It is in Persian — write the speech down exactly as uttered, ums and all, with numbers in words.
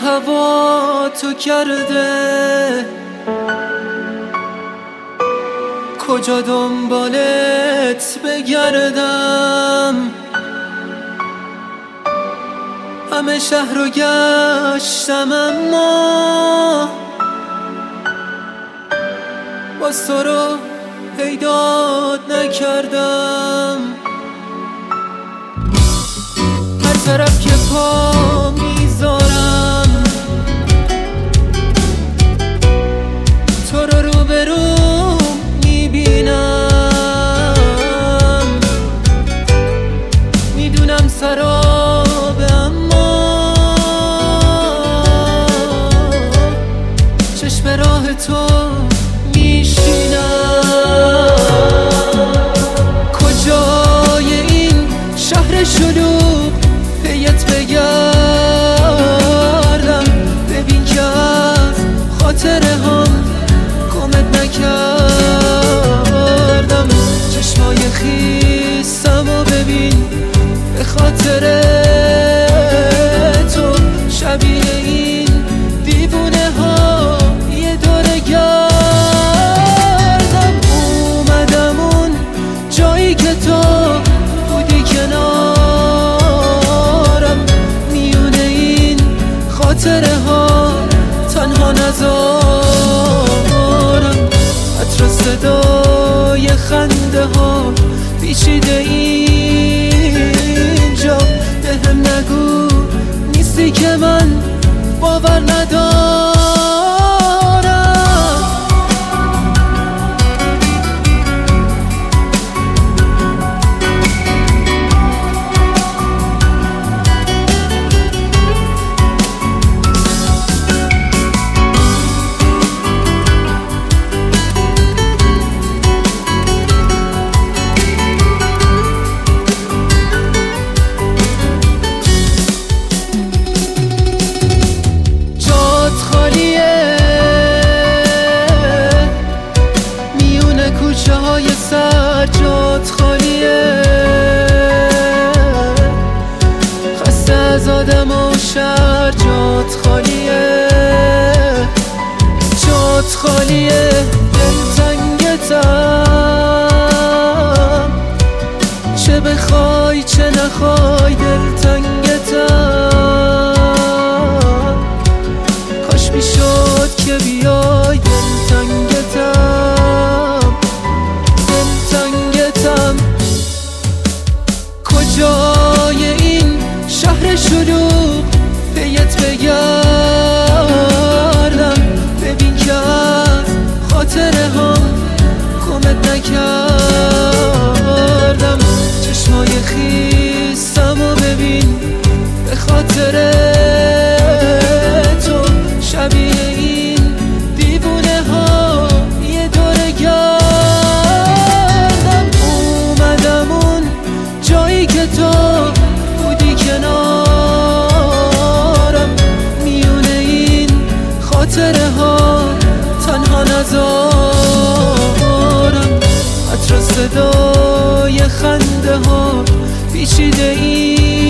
هوا تو کرده، کجا دنبالت بگردم؟ همه شهر رو گشتم اما باز تو رو پیدات نکردم. هر طرف که پا میذارم تو رو روبرو میبینم. میدونم سرابه اما چشم راه تو میشینم. کجای این شهر شلوغ پیت بگردم؟ ببین که از خاطره هم گمت نکردم. چشمای خیسم و ببین به خاطر تو شبیه این دیوونه ها یه دوره گردم. اومدم اون جایی که تو بودی کنارم، میونه این خاطره ها تنها نذارم. عطر صدای خنده ها پیچیده اینجا، به هم نگو نیستی که من باور ندارم. کوچه های سجاد خالیه، خسته از آدم و شهر جات خالیه. جات خالیه دلتنگتم، چه بخوای چه نخوای دلتنگتم. کاش میشد که بیای دلتنگتم. کجای این شهر شلوغ پیت بگردم؟ ببین که از خاطره هم گمت نکردم. چشمای خیسم و ببین به خاطر تو شبیه این دیوونه ها یه دوره گردم. اومدم اون جایی که تو بودی کنارم، میونه این خاطره ها تنها نذارم. عطر صدای خنده ها پیچیده این